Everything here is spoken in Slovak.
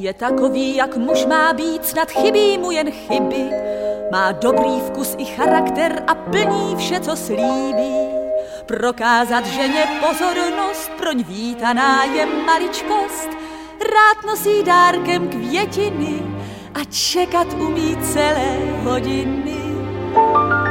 Je takový, jak muž má být, snad chybí mu jen chyby. Má dobrý vkus i charakter a plní vše, co slíbí. Prokázat ženě pozornost, proň vítaná je maličkost. Rád nosí dárkem květiny a čekat umí celé hodiny.